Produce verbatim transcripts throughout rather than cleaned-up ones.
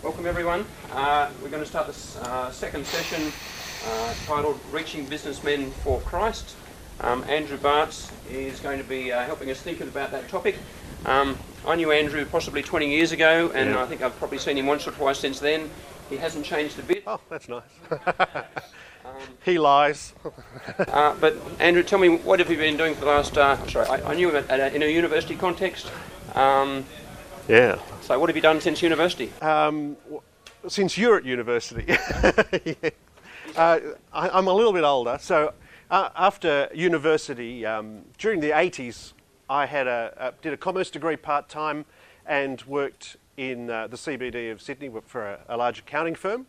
Welcome everyone. Uh, we're going to start this uh, second session uh, titled Reaching Businessmen for Christ. Um, Andrew Bartz is going to be uh, helping us think about that topic. Um, I knew Andrew possibly twenty years ago, and yeah. I think I've probably seen him once or twice since then. He hasn't changed a bit. Oh, that's nice. um, he lies. uh, but Andrew, tell me, what have you been doing for the last, uh, sorry, I, I knew at a, in a university context. Um, yeah. So what have you done since university? Um, w- since you're at university. yeah. uh, I, I'm a little bit older, so uh, after university, um, during the eighties, I had a, a did a commerce degree part-time and worked in uh, the C B D of Sydney for a, a large accounting firm.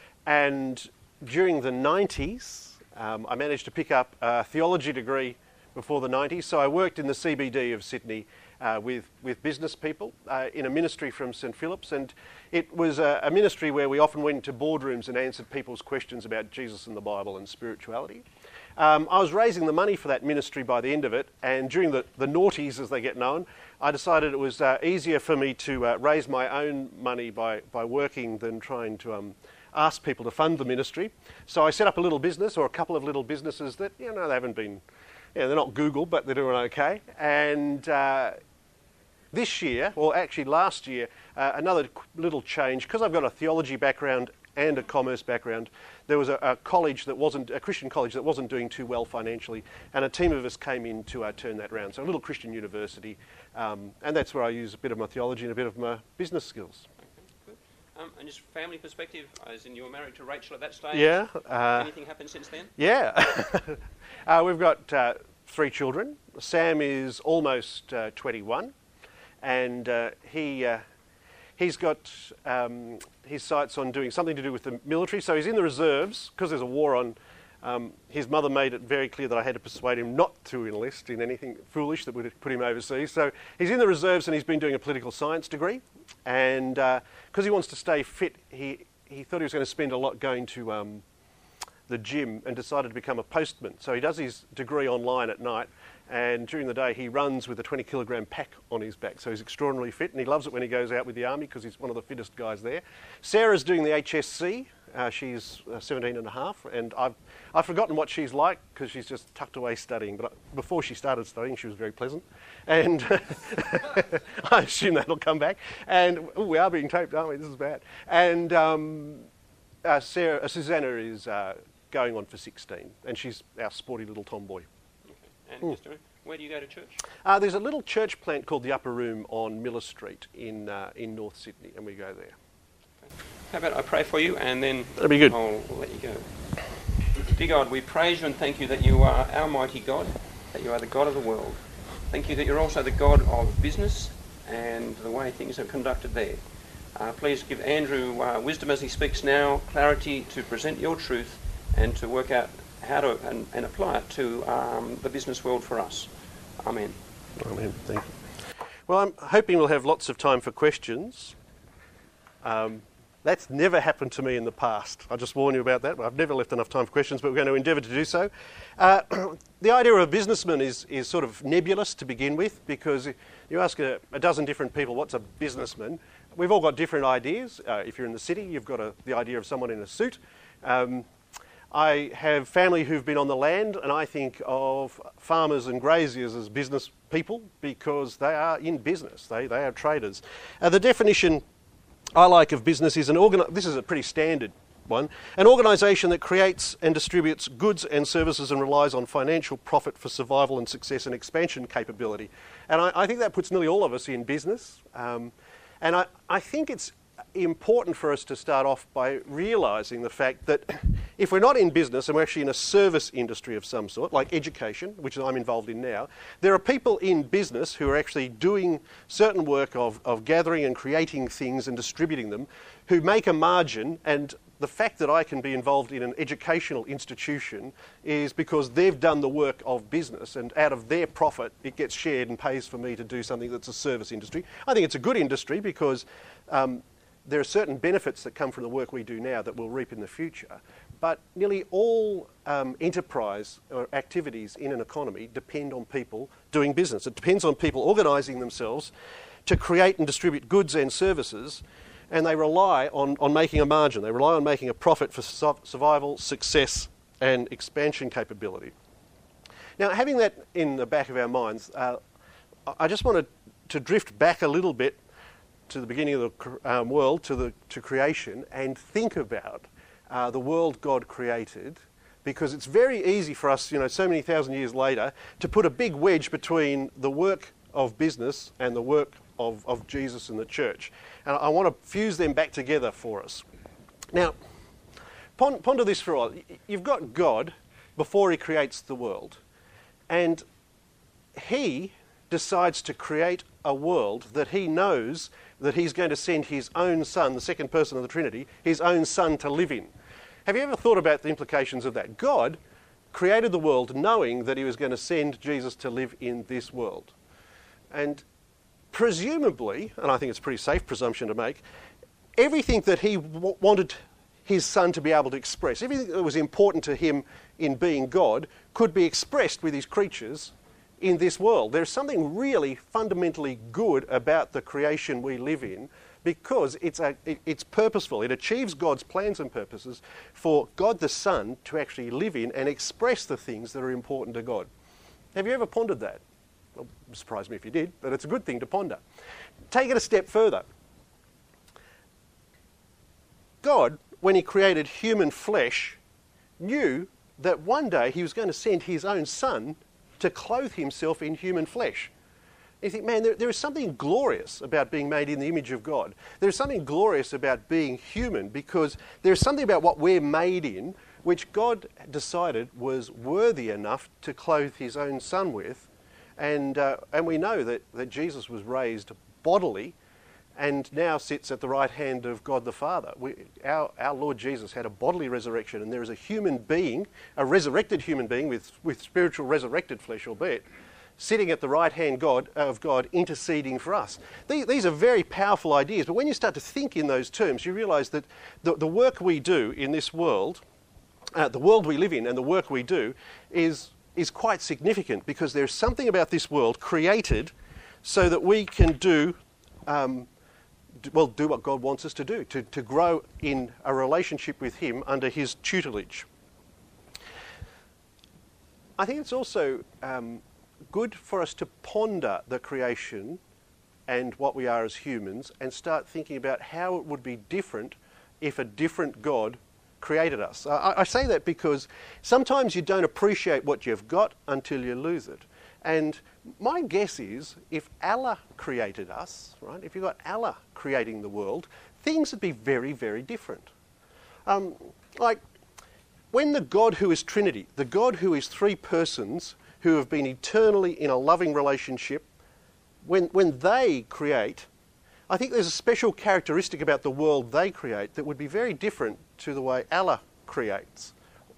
And during the nineties, um, I managed to pick up a theology degree before the nineties. So I worked in the C B D of Sydney uh, with, with business people uh, in a ministry from St Philip's. And it was a, a ministry where we often went into boardrooms and answered people's questions about Jesus and the Bible and spirituality. Um, I was raising the money for that ministry by the end of it, and during the, the noughties, as they get known, I decided it was uh, easier for me to uh, raise my own money by, by working than trying to um, ask people to fund the ministry. So I set up a little business, or a couple of little businesses that, you know, they haven't been, you know, they're not Google, but they're doing okay. And uh, this year, or actually last year, uh, another little change, because I've got a theology background and a commerce background. There was a, a college that wasn't, a Christian college that wasn't doing too well financially, and a team of us came in to uh, turn that around. So a little Christian university, um, and that's where I use a bit of my theology and a bit of my business skills. Okay, good. Um, and just family perspective, as in you were married to Rachel at that stage? Yeah. Uh, Anything happened since then? Yeah. uh, we've got uh, three children. Sam is almost uh, twenty-one, and uh, he... Uh, He's got um, his sights on doing something to do with the military, so he's in the reserves, because there's a war on. Um, his mother made it very clear that I had to persuade him not to enlist in anything foolish that would put him overseas. So he's in the reserves and he's been doing a political science degree, and because uh, he wants to stay fit, he, he thought he was going to spend a lot going to um, the gym and decided to become a postman. So he does his degree online at night, and during the day he runs with a twenty kilogram pack on his back, so he's extraordinarily fit, and he loves it when he goes out with the army because he's one of the fittest guys there. Sarah's doing the H S C. Uh, she's uh, seventeen and a half, and I've, I've forgotten what she's like because she's just tucked away studying, but before she started studying she was very pleasant, and I assume that'll come back. And ooh, we are being taped, aren't we? This is bad. And um, uh, Sarah, uh, Susanna is uh, going on for sixteen, and she's our sporty little tomboy. And mm. Mister Where do you go to church? Uh, there's a little church plant called the Upper Room on Miller Street in uh, in North Sydney, and we go there. Okay. How about I pray for you, and then That'd be good. I'll let you go. Dear God, we praise you and thank you that you are our mighty God, that you are the God of the world. Thank you that you're also the God of business and the way things are conducted there. Uh, please give Andrew uh, wisdom as he speaks now, clarity to present your truth and to work out how to and, and apply it to um, the business world for us. Amen. Amen. Thank you. Well, I'm hoping we'll have lots of time for questions. Um, that's never happened to me in the past. I'll just warn you about that. I've never left enough time for questions, but we're going to endeavour to do so. Uh, the idea of a businessman is, is sort of nebulous to begin with, because you ask a, a dozen different people, what's a businessman? We've all got different ideas. Uh, if you're in the city, you've got a, the idea of someone in a suit. Um, I have family who've been on the land, and I think of farmers and graziers as business people because they are in business. They they are traders. Uh, the definition I like of business is an organ. This is a pretty standard one. An organisation that creates and distributes goods and services and relies on financial profit for survival and success and expansion capability. And I, I think that puts nearly all of us in business. Um, and I, I think it's important for us to start off by realising the fact that if we're not in business and we're actually in a service industry of some sort, like education, which I'm involved in now, there are people in business who are actually doing certain work of, of gathering and creating things and distributing them, who make a margin, and the fact that I can be involved in an educational institution is because they've done the work of business, and out of their profit it gets shared and pays for me to do something that's a service industry. I think it's a good industry because um, there are certain benefits that come from the work we do now that we'll reap in the future, but nearly all um, enterprise or activities in an economy depend on people doing business. It depends on people organising themselves to create and distribute goods and services and they rely on, on making a margin. They rely on making a profit for su- survival, success, and expansion capability. Now, having that in the back of our minds, uh, I just wanted to drift back a little bit to the beginning of the um, world, to the to creation, and think about uh, the world God created, because it's very easy for us, you know, so many thousand years later, to put a big wedge between the work of business and the work of, of Jesus and the church. And I want to fuse them back together for us. Now, pon- ponder this for a while. You've got God before he creates the world, and he decides to create a world that he knows that he's going to send his own son, the second person of the Trinity, his own son to live in. Have you ever thought about the implications of that? God created the world knowing that he was going to send Jesus to live in this world. And presumably, and I think it's a pretty safe presumption to make, everything that he w- wanted his son to be able to express, everything that was important to him in being God, could be expressed with his creatures in this world. There's something really fundamentally good about the creation we live in, because it's a, it, it's purposeful. It achieves God's plans and purposes for God the Son to actually live in and express the things that are important to God. Have you ever pondered that? Well, it surprised me if you did, but it's a good thing to ponder. Take it a step further. God, when he created human flesh, knew that one day he was going to send his own son to clothe himself in human flesh. You think, man, there, there is something glorious about being made in the image of God. There is something glorious about being human, because there is something about what we're made in which God decided was worthy enough to clothe his own son with. And uh, and we know that, that Jesus was raised bodily and now sits at the right hand of God the Father. We, our, our Lord Jesus had a bodily resurrection, and there is a human being, a resurrected human being with, with spiritual resurrected flesh, albeit, sitting at the right hand God, of God, interceding for us. These, these are very powerful ideas, but when you start to think in those terms, you realise that the, the work we do in this world, uh, the world we live in and the work we do, is, is quite significant, because there's something about this world created so that we can do... Um, well, do what God wants us to do, to, to grow in a relationship with him under his tutelage. I think it's also um, good for us to ponder the creation and what we are as humans, and start thinking about how it would be different if a different God created us. I, I say that because sometimes you don't appreciate what you've got until you lose it. And my guess is, if Allah created us, right, if you've got Allah creating the world, things would be very, very different. Um, like, when the God who is Trinity, the God who is three persons who have been eternally in a loving relationship, when, when they create, I think there's a special characteristic about the world they create that would be very different to the way Allah creates.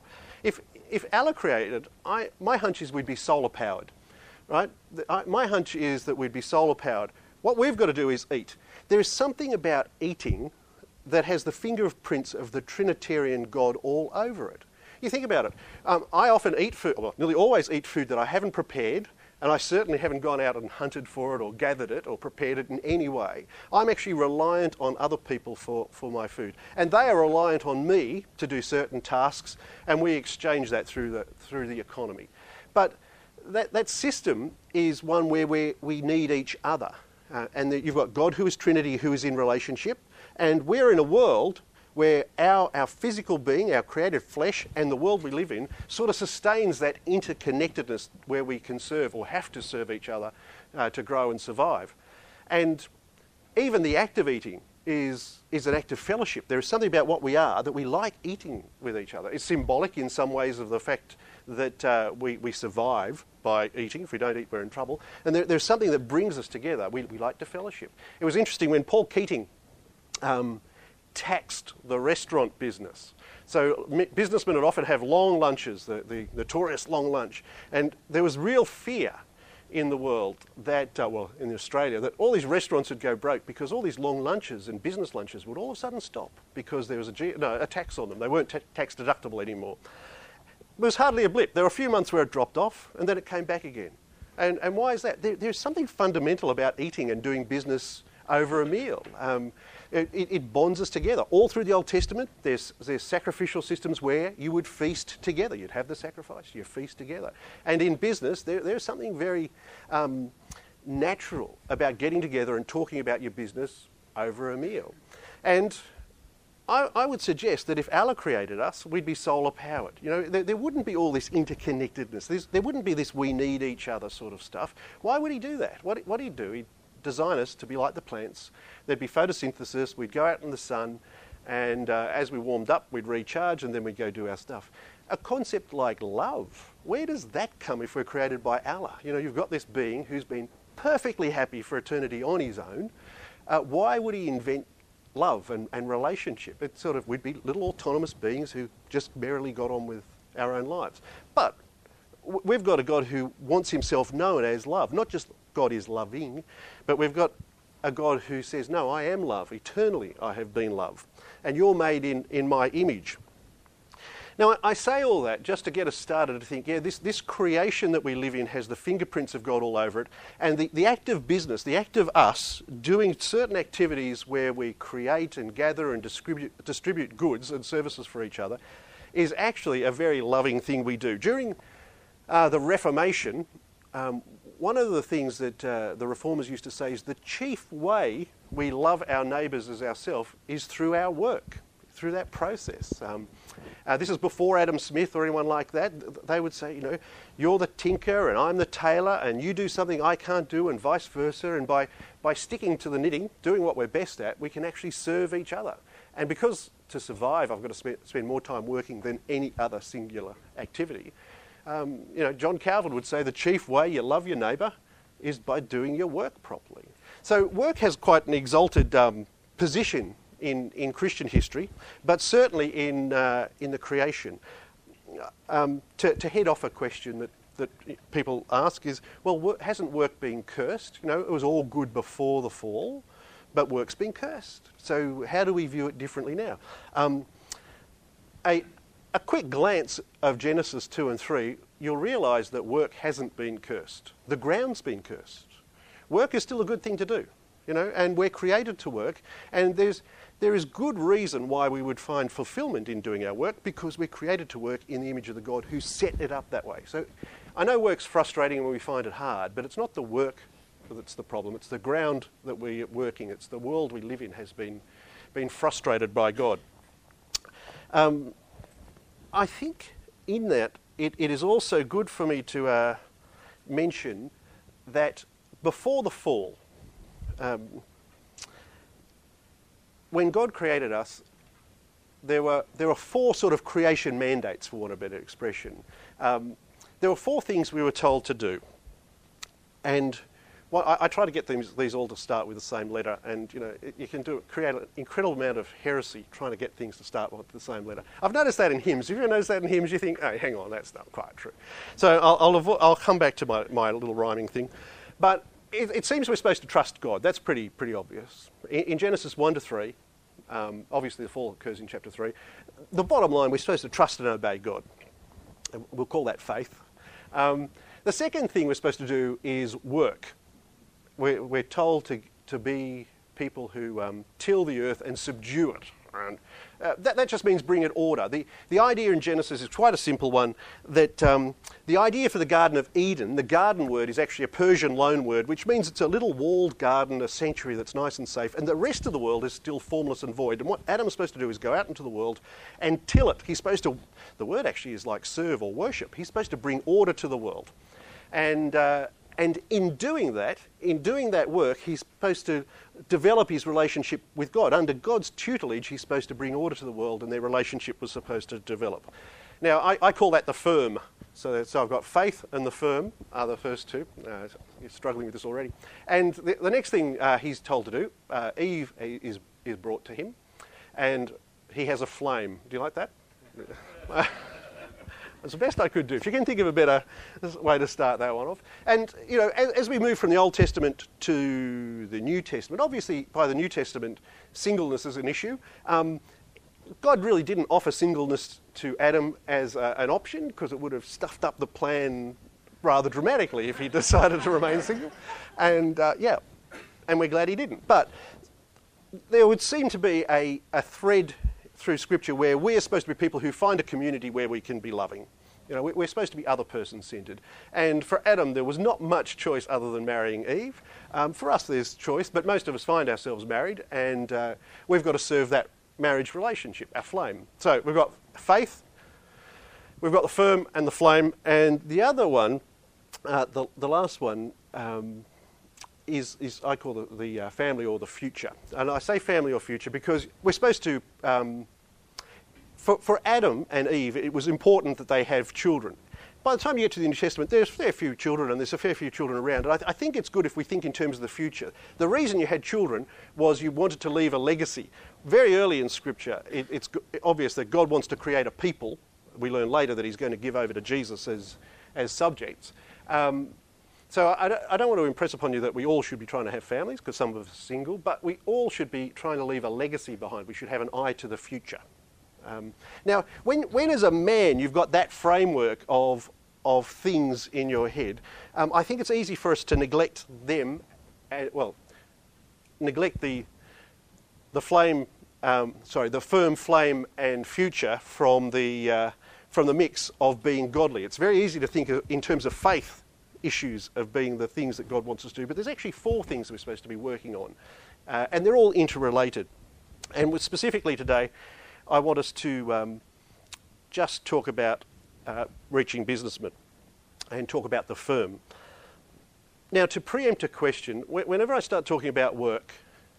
If, if Allah created, I, my hunch is we'd be solar powered. Right? My hunch is that we'd be solar powered. What we've got to do is eat. There is something about eating that has the fingerprints of the Trinitarian God all over it. You think about it. Um, I often eat food, well, nearly always eat food that I haven't prepared, and I certainly haven't gone out and hunted for it or gathered it or prepared it in any way. I'm actually reliant on other people for, for my food. And they are reliant on me to do certain tasks, and we exchange that through the, through the economy. But That, that system is one where we, we need each other. Uh, and that you've got God who is Trinity, who is in relationship, and we're in a world where our, our physical being, our created flesh, and the world we live in sort of sustains that interconnectedness where we can serve or have to serve each other uh, to grow and survive. And even the act of eating is, is an act of fellowship. There is something about what we are that we like eating with each other. It's symbolic in some ways of the fact that uh, we, we survive by eating. If we don't eat, we're in trouble. And there, there's something that brings us together. We, we like to fellowship. It was interesting when Paul Keating um, taxed the restaurant business. So m- businessmen would often have long lunches, the, the notorious long lunch. And there was real fear in the world that, uh, well, in Australia, that all these restaurants would go broke because all these long lunches and business lunches would all of a sudden stop because there was a, G- no, a tax on them. They weren't ta- tax deductible anymore. It was hardly a blip. There were a few months where it dropped off, and then it came back again. And, and why is that? There, there's something fundamental about eating and doing business over a meal. Um, it, it bonds us together. All through the Old Testament, there's, there's sacrificial systems where you would feast together. You'd have the sacrifice, you feast together. And in business, there, there's something very um, natural about getting together and talking about your business over a meal. And I, I would suggest that if Allah created us, we'd be solar powered. You know, there, there wouldn't be all this interconnectedness. There's, there wouldn't be this we need each other sort of stuff. Why would he do that? What what he'd do? He'd design us to be like the plants. There'd be photosynthesis. We'd go out in the sun, and uh, as we warmed up, we'd recharge, and then we'd go do our stuff. A concept like love, where does that come if we're created by Allah? You know, you've got this being who's been perfectly happy for eternity on his own. Uh, why would he invent love and, and relationship? It's sort of, we'd be little autonomous beings who just merrily got on with our own lives. But w- we've got a God who wants himself known as love. Not just God is loving, but we've got a God who says, no, I am love. Eternally I have been love. And you're made in, in my image. Now, I say all that just to get us started to think, yeah, this, this creation that we live in has the fingerprints of God all over it, and the, the act of business, the act of us doing certain activities where we create and gather and distribute, distribute goods and services for each other is actually a very loving thing we do. During uh, the Reformation, um, one of the things that uh, the Reformers used to say is the chief way we love our neighbours as ourselves is through our work, through that process. Um, Uh, this is before Adam Smith or anyone like that. They would say, you know, you're the tinker and I'm the tailor and you do something I can't do and vice versa. And by, by sticking to the knitting, doing what we're best at, we can actually serve each other. And because to survive, I've got to spend, spend more time working than any other singular activity. Um, you know, John Calvin would say the chief way you love your neighbour is by doing your work properly. So work has quite an exalted um, position In, in Christian history, but certainly in uh, in the creation. Um, to, to head off a question that, that people ask is, well, work, hasn't work been cursed? You know, it was all good before the fall, but work's been cursed. So how do we view it differently now? Um, a, a quick glance of Genesis two and three, you'll realise that work hasn't been cursed. The ground's been cursed. Work is still a good thing to do, you know, and we're created to work, and there's There is good reason why we would find fulfillment in doing our work, because we're created to work in the image of the God who set it up that way. So I know work's frustrating when we find it hard, but it's not the work that's the problem. It's the ground that we're working. It's the world we live in has been, been frustrated by God. Um, I think in that it, it is also good for me to uh, mention that before the fall, um, when God created us, there were there were four sort of creation mandates, for want of a better expression. Um, there were four things we were told to do, and well, I, I try to get these, these all to start with the same letter. And you know, it, you can do create an incredible amount of heresy trying to get things to start with the same letter. I've noticed that in hymns. If you ever noticed that in hymns, you think, oh, hang on, that's not quite true. So I'll I'll, avo- I'll come back to my, my little rhyming thing, but. It, it seems we're supposed to trust God. That's pretty pretty obvious. In, in Genesis one to three, um, obviously the fall occurs in chapter three. The bottom line, we're supposed to trust and obey God. And we'll call that faith. Um, the second thing we're supposed to do is work. We're, we're told to, to be people who um, till the earth and subdue it. And uh, that, that just means bring it order. The, the idea in Genesis is quite a simple one, that um, the idea for the Garden of Eden, the garden word is actually a Persian loan word, which means it's a little walled garden, a sanctuary that's nice and safe, and the rest of the world is still formless and void. And what Adam's supposed to do is go out into the world and till it. He's supposed to, the word actually is like serve or worship. He's supposed to bring order to the world. And uh, And in doing that, in doing that work, he's supposed to develop his relationship with God. Under God's tutelage, he's supposed to bring order to the world, and their relationship was supposed to develop. Now, I, I call that the firm. So, so I've got faith and the firm are the first two. Uh, you're struggling with this already. And the, the next thing uh, he's told to do, uh, Eve is, is brought to him, and he has a flame. Do you like that? It's the best I could do. If you can think of a better way to start that one off. And, you know, as, as we move from the Old Testament to the New Testament, obviously by the New Testament, singleness is an issue. Um, God really didn't offer singleness to Adam as uh, an option, because it would have stuffed up the plan rather dramatically if he decided to remain single. And, uh, yeah, and we're glad he didn't. But there would seem to be a, a thread through Scripture where we're supposed to be people who find a community where we can be loving. You know, we're supposed to be other person-centred. And for Adam, there was not much choice other than marrying Eve. Um, for us, there's choice, but most of us find ourselves married, and uh, we've got to serve that marriage relationship, our flame. So we've got faith, we've got the firm and the flame, and the other one, uh, the, the last one, um, is, is I call it the uh, family or the future. And I say family or future because we're supposed to... Um, For, for Adam and Eve, it was important that they have children. By the time you get to the New Testament, there's a fair few children, and there's a fair few children around. And I, th- I think it's good if we think in terms of the future. The reason you had children was you wanted to leave a legacy. Very early in Scripture, it, it's g- obvious that God wants to create a people. We learn later that he's going to give over to Jesus as, as subjects. Um, so I, I don't want to impress upon you that we all should be trying to have families, because some of us are single, but we all should be trying to leave a legacy behind. We should have an eye to the future. Um, now, when, when as a man you've got that framework of, of things in your head, um, I think it's easy for us to neglect them, uh, well, neglect the, the flame, um, sorry, the firm flame and future from the, uh, from the mix of being godly. It's very easy to think of, in terms of faith issues of being the things that God wants us to do, but there's actually four things we're supposed to be working on, uh, and they're all interrelated. And with specifically today, I want us to um, just talk about uh, reaching businessmen and talk about the firm. Now, to preempt a question, wh- whenever I start talking about work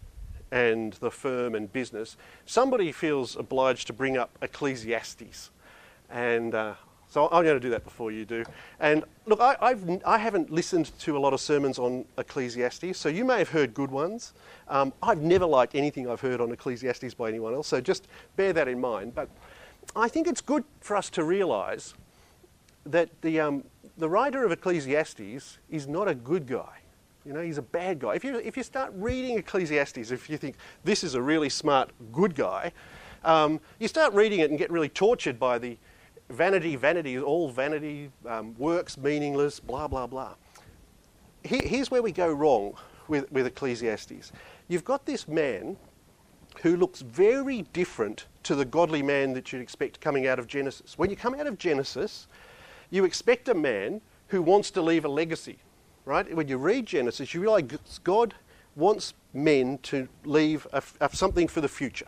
and the firm and business, somebody feels obliged to bring up Ecclesiastes. And uh, so I'm going to do that before you do. And look, I, I've, I haven't listened to a lot of sermons on Ecclesiastes, so you may have heard good ones. Um, I've never liked anything I've heard on Ecclesiastes by anyone else, so just bear that in mind. But I think it's good for us to realise that the, um, the writer of Ecclesiastes is not a good guy. You know, he's a bad guy. If you, if you start reading Ecclesiastes, if you think this is a really smart, good guy, um, you start reading it and get really tortured by the vanity, vanity, all vanity, um, works meaningless, blah, blah, blah. Here, here's where we go wrong with, with Ecclesiastes. You've got this man who looks very different to the godly man that you'd expect coming out of Genesis. When you come out of Genesis, you expect a man who wants to leave a legacy, right? When you read Genesis, you realise God wants men to leave a, a, something for the future.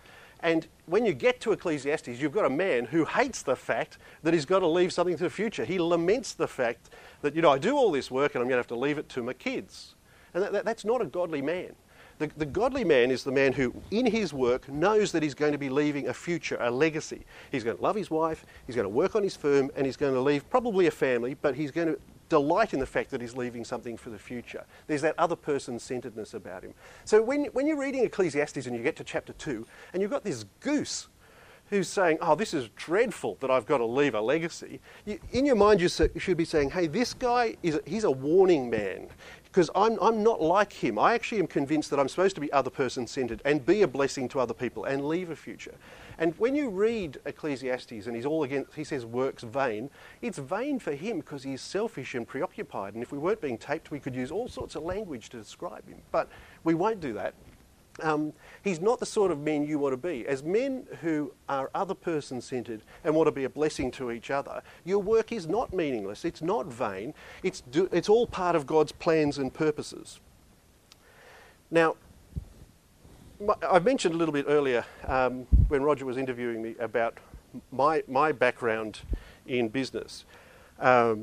And when you get to Ecclesiastes, you've got a man who hates the fact that he's got to leave something to the future. He laments the fact that, you know, I do all this work and I'm going to have to leave it to my kids. And that, that, that's not a godly man. The, the godly man is the man who, in his work, knows that he's going to be leaving a future, a legacy. He's going to love his wife, he's going to work on his firm, and he's going to leave probably a family, but he's going to delight in the fact that he's leaving something for the future. There's that other person-centeredness about him. So when, when you're reading Ecclesiastes and you get to chapter two, and you've got this goose who's saying, oh, this is dreadful that I've got to leave a legacy, you, in your mind you, you should be saying, hey, this guy, is a, he's a warning man, because I'm, I'm not like him. I actually am convinced that I'm supposed to be other person-centered and be a blessing to other people and leave a future. And when you read Ecclesiastes and he's all against, he says work's vain, it's vain for him because he's selfish and preoccupied. And if we weren't being taped, we could use all sorts of language to describe him. But we won't do that. Um, he's not the sort of men you want to be. As men who are other person-centered and want to be a blessing to each other, your work is not meaningless, it's not vain, it's, do, it's all part of God's plans and purposes. Now, my, I mentioned a little bit earlier um, when Roger was interviewing me about my, my background in business. Um,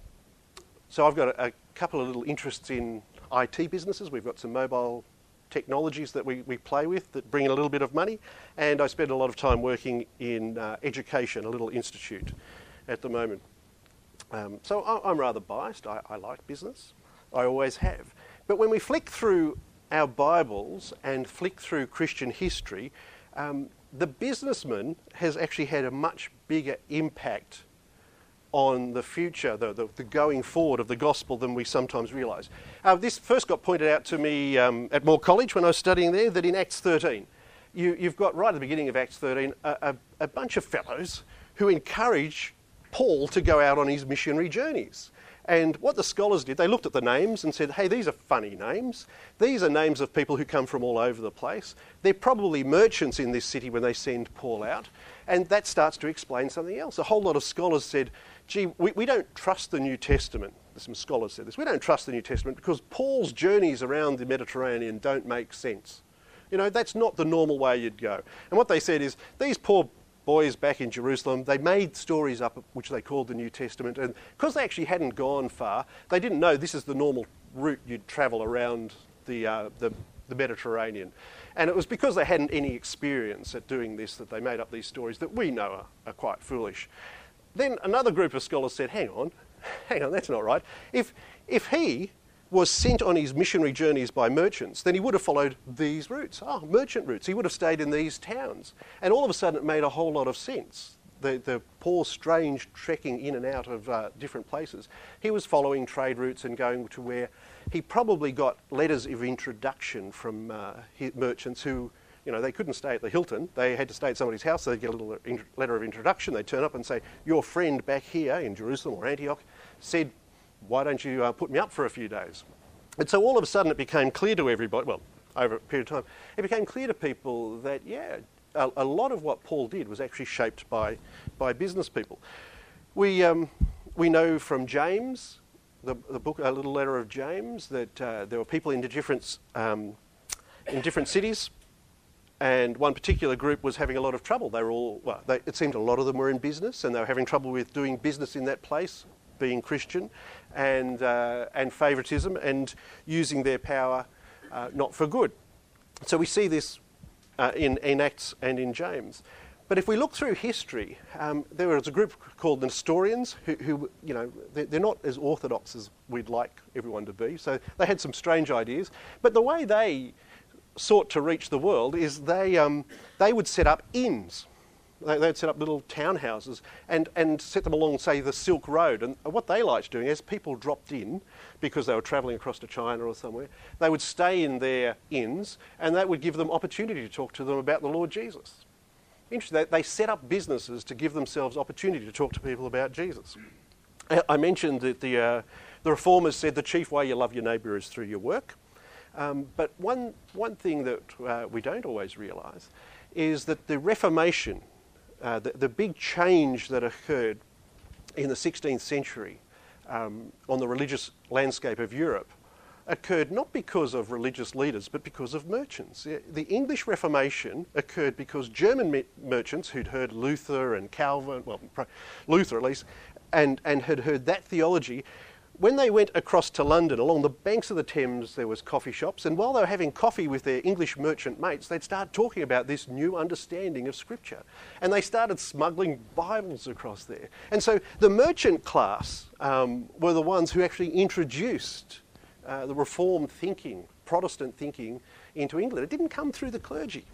so I've got a, a couple of little interests in I T businesses. We've got some mobile technologies that we, we play with that bring in a little bit of money, and I spend a lot of time working in uh, education, a little institute at the moment. Um, so I, I'm rather biased. I, I like business. I always have. But when we flick through our Bibles and flick through Christian history, um, the businessman has actually had a much bigger impact on the future, the, the, the going forward of the gospel than we sometimes realise. Uh, this first got pointed out to me um, at Moore College when I was studying there, that in Acts thirteen, you, you've got right at the beginning of Acts thirteen a, a, a bunch of fellows who encourage Paul to go out on his missionary journeys. And what the scholars did, they looked at the names and said, hey, these are funny names. These are names of people who come from all over the place. They're probably merchants in this city when they send Paul out. And that starts to explain something else. A whole lot of scholars said, gee, we, we don't trust the New Testament. Some scholars said this. We don't trust the New Testament because Paul's journeys around the Mediterranean don't make sense. You know, that's not the normal way you'd go. And what they said is, these poor boys back in Jerusalem, they made stories up which they called the New Testament, and because they actually hadn't gone far, they didn't know this is the normal route you'd travel around the, uh, the, the Mediterranean. And it was because they hadn't any experience at doing this that they made up these stories that we know are, are quite foolish. Then another group of scholars said, hang on, hang on, that's not right. If, if he was sent on his missionary journeys by merchants, then he would have followed these routes. Oh, merchant routes. He would have stayed in these towns. And all of a sudden it made a whole lot of sense. The, the poor, strange trekking in and out of uh, different places. He was following trade routes and going to where he probably got letters of introduction from uh, merchants who, you know, they couldn't stay at the Hilton. They had to stay at somebody's house, so they'd get a little in- letter of introduction. They'd turn up and say, your friend back here in Jerusalem or Antioch said, why don't you uh, put me up for a few days? And so all of a sudden it became clear to everybody, well, over a period of time, it became clear to people that, yeah, a, a lot of what Paul did was actually shaped by, by business people. We, um, we know from James, the, the book, a little letter of James, that uh, there were people in different, um, in different cities, and one particular group was having a lot of trouble. They were all, well, they, it seemed a lot of them were in business, and they were having trouble with doing business in that place, being Christian, and uh, and favouritism, and using their power uh, not for good. So we see this uh, in, in Acts and in James. But if we look through history, um, there was a group called the Nestorians who, who you know, they're, they're not as orthodox as we'd like everyone to be. So they had some strange ideas. But the way they sought to reach the world is they um, they would set up inns. They'd set up little townhouses and, and set them along, say, the Silk Road. And what they liked doing, as people dropped in, because they were travelling across to China or somewhere, they would stay in their inns, and that would give them opportunity to talk to them about the Lord Jesus. Interesting. They, they set up businesses to give themselves opportunity to talk to people about Jesus. I mentioned that the, uh, the Reformers said the chief way you love your neighbour is through your work. Um, but one, one thing that uh, we don't always realise is that the Reformation, Uh, the, the big change that occurred in the sixteenth century um, on the religious landscape of Europe occurred not because of religious leaders but because of merchants. The English Reformation occurred because German me- merchants who'd heard Luther and Calvin, well, Luther at least, and, and had heard that theology, when they went across to London, along the banks of the Thames, there was coffee shops, and while they were having coffee with their English merchant mates, they'd start talking about this new understanding of Scripture. And they started smuggling Bibles across there. And so the merchant class um, were the ones who actually introduced uh, the Reformed thinking, Protestant thinking, into England. It didn't come through the clergy.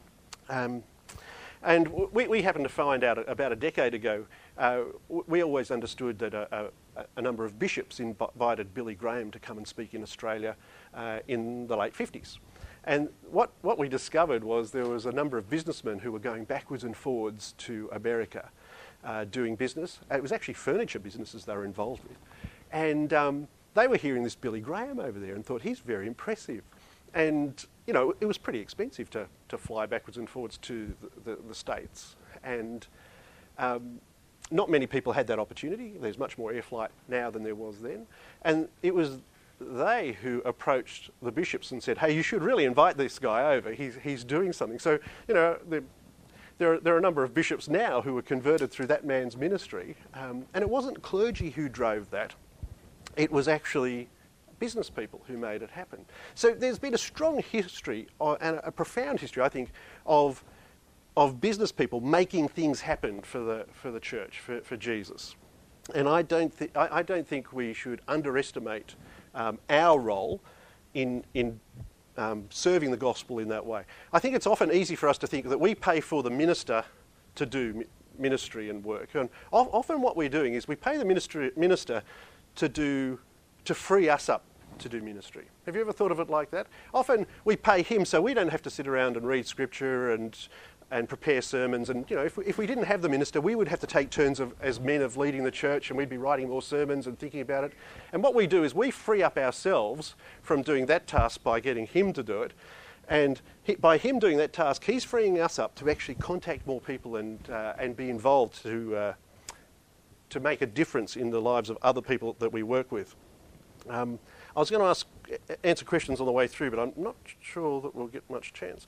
Um, and we, we happened to find out about a decade ago, uh, we always understood that a, a a number of bishops invited Billy Graham to come and speak in Australia uh, in the late fifties. And what, what we discovered was there was a number of businessmen who were going backwards and forwards to America uh, doing business. It was actually furniture businesses they were involved with. And um, they were hearing this Billy Graham over there and thought, he's very impressive. And, you know, it was pretty expensive to, to fly backwards and forwards to the, the, the States. And um, not many people had that opportunity. There's much more air flight now than there was then. And it was they who approached the bishops and said, hey, you should really invite this guy over. He's, he's doing something. So, you know, the, there, are, there are a number of bishops now who were converted through that man's ministry. Um, and it wasn't clergy who drove that. It was actually business people who made it happen. So there's been a strong history, uh, and a profound history, I think, of of business people making things happen for the for the church, for, for Jesus. And I don't think I, I don't think we should underestimate um, our role in in um, serving the gospel in that way. I think it's often easy for us to think that we pay for the minister to do mi- ministry and work. And o- often what we're doing is we pay the ministry, minister to do to free us up to do ministry. Have you ever thought of it like that? Often we pay him so we don't have to sit around and read scripture and and prepare sermons. And, you know, if we, if we didn't have the minister, we would have to take turns of, as men of leading the church, and we'd be writing more sermons and thinking about it. And what we do is we free up ourselves from doing that task by getting him to do it. And he, by him doing that task, he's freeing us up to actually contact more people and uh, and be involved to uh, to make a difference in the lives of other people that we work with. Um, I was going to ask answer questions on the way through, but I'm not sure that we'll get much chance.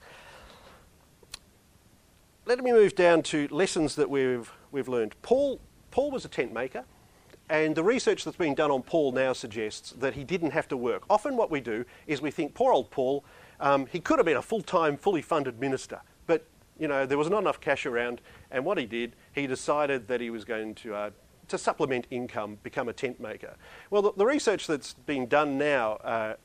Let me move down to lessons that we've we've learned. Paul Paul was a tent maker, and the research that's been done on Paul now suggests that he didn't have to work. Often what we do is we think, poor old Paul, um, he could have been a full-time, fully funded minister, but you know there was not enough cash around, and what he did, he decided that he was going to uh, to supplement income, become a tent maker. Well, the, the research that's being done now uh,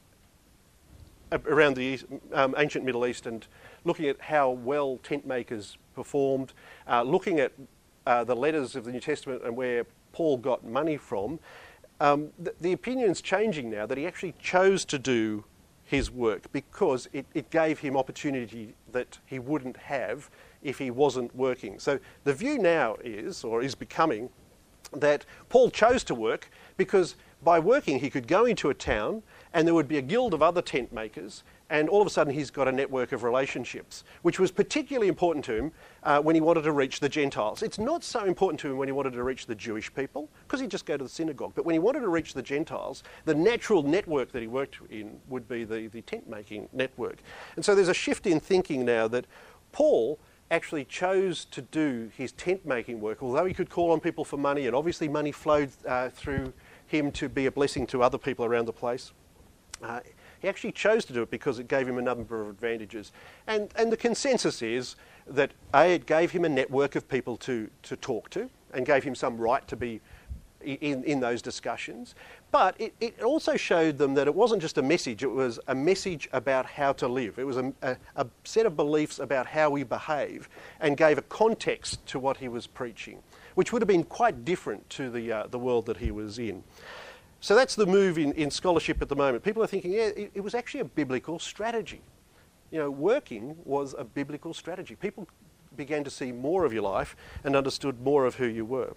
around the um, ancient Middle East and looking at how well tent makers performed, uh, looking at uh, the letters of the New Testament and where Paul got money from, um, the, the opinion's changing now that he actually chose to do his work because it, it gave him opportunity that he wouldn't have if he wasn't working. So the view now is, or is becoming, that Paul chose to work because by working he could go into a town and there would be a guild of other tent makers, and all of a sudden he's got a network of relationships, which was particularly important to him uh, when he wanted to reach the Gentiles. It's not so important to him when he wanted to reach the Jewish people, because he'd just go to the synagogue. But when he wanted to reach the Gentiles, the natural network that he worked in would be the, the tent-making network. And so there's a shift in thinking now that Paul actually chose to do his tent-making work, although he could call on people for money, and obviously money flowed uh, through him to be a blessing to other people around the place. Uh, he actually chose to do it because it gave him a number of advantages. And, and the consensus is that A, it gave him a network of people to, to talk to and gave him some right to be in, in those discussions. But it, it also showed them that it wasn't just a message, it was a message about how to live. It was a, a, a set of beliefs about how we behave, and gave a context to what he was preaching, which would have been quite different to the, uh, the world that he was in. So that's the move in, in scholarship at the moment. People are thinking, yeah, it, it was actually a biblical strategy. You know, working was a biblical strategy. People began to see more of your life and understood more of who you were.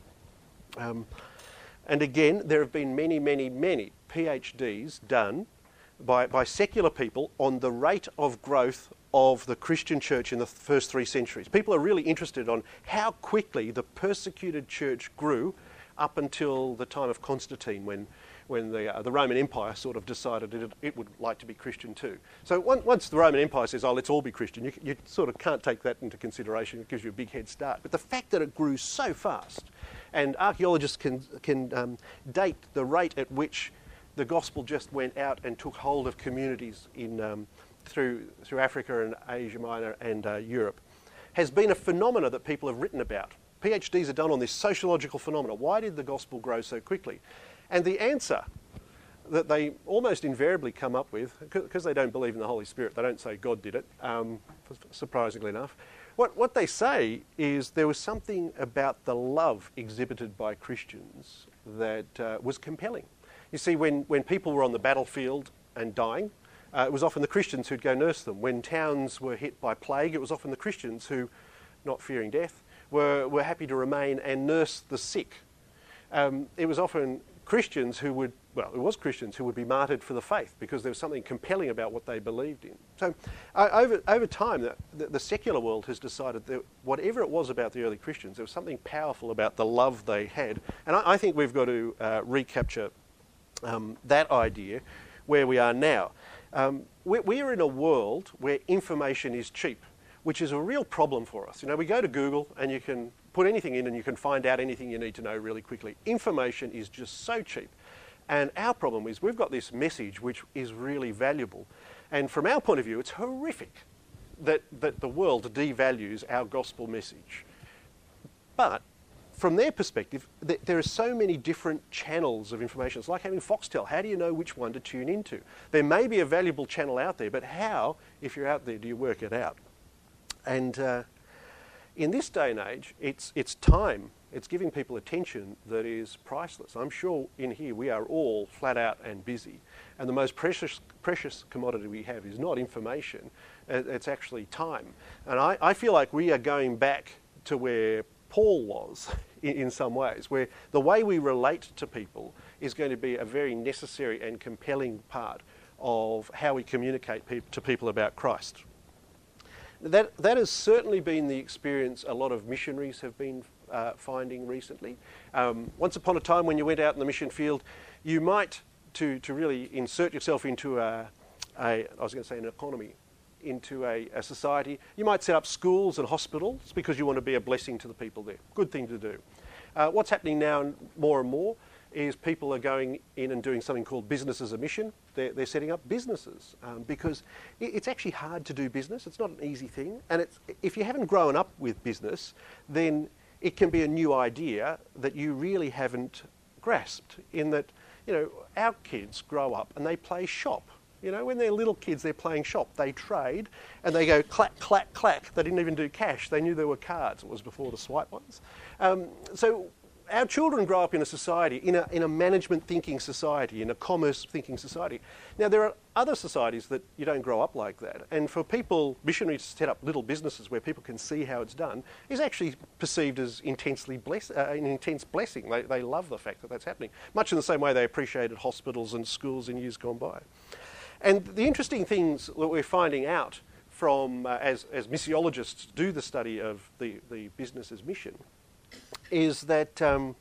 Um, and again, there have been many, many, many PhDs done by, by secular people on the rate of growth of the Christian church in the first three centuries. People are really interested on how quickly the persecuted church grew up until the time of Constantine, when when the, uh, the Roman Empire sort of decided it, it would like to be Christian too. So one, once the Roman Empire says, oh, let's all be Christian, you, you sort of can't take that into consideration. It gives you a big head start. But the fact that it grew so fast, and archaeologists can, can um, date the rate at which the gospel just went out and took hold of communities in um, through, through Africa and Asia Minor and uh, Europe, has been a phenomena that people have written about. PhDs are done on this sociological phenomena. Why did the gospel grow so quickly? And the answer that they almost invariably come up with, because they don't believe in the Holy Spirit, they don't say God did it, um, surprisingly enough. What, what they say is there was something about the love exhibited by Christians that uh, was compelling. You see, when, when people were on the battlefield and dying, uh, it was often the Christians who'd go nurse them. When towns were hit by plague, it was often the Christians who, not fearing death, were, were happy to remain and nurse the sick. Um, it was often Christians who would, well, it was Christians who would be martyred for the faith because there was something compelling about what they believed in. So uh, over, over time, the, the, the secular world has decided that whatever it was about the early Christians, there was something powerful about the love they had. And I, I think we've got to uh, recapture um, that idea where we are now. Um, we're, we're in a world where information is cheap, which is a real problem for us. You know, we go to Google and you can put anything in and you can find out anything you need to know really quickly. Information is just so cheap. And our problem is we've got this message which is really valuable. And from our point of view, it's horrific that, that the world devalues our gospel message. But from their perspective, th- there are so many different channels of information. It's like having Foxtel. How do you know which one to tune into? There may be a valuable channel out there, but how, if you're out there, do you work it out? And uh, in this day and age, it's it's time, it's giving people attention that is priceless. I'm sure in here we are all flat out and busy. And the most precious precious commodity we have is not information, It's actually time. And I, I feel like we are going back to where Paul was in, in some ways, where the way we relate to people is going to be a very necessary and compelling part of how we communicate pe- to people about Christ. That, that has certainly been the experience a lot of missionaries have been uh, finding recently. Um, once upon a time when you went out in the mission field, you might, to, to really insert yourself into a, a, I was going to say an economy, into a, a society, you might set up schools and hospitals because you want to be a blessing to the people there. Good thing to do. Uh, what's happening now more and more is people are going in and doing something called business as a mission. They're, they're setting up businesses um, because it, it's actually hard to do business. It's not an easy thing. And it's, if you haven't grown up with business, then it can be a new idea that you really haven't grasped, in that, you know, our kids grow up and they play shop. You know, when they're little kids, they're playing shop. They trade and they go clack, clack, clack. They didn't even do cash. They knew there were cards. It was before the swipe ones. Um, so our children grow up in a society, in a, in a management thinking society, in a commerce thinking society. Now, there are other societies that you don't grow up like that. And for people, missionaries to set up little businesses where people can see how it's done is actually perceived as intensely bless, uh, an intense blessing. They, they love the fact that that's happening, much in the same way they appreciated hospitals and schools in years gone by. And the interesting things that we're finding out from, uh, as, as missiologists do the study of the, the business as mission, is that um,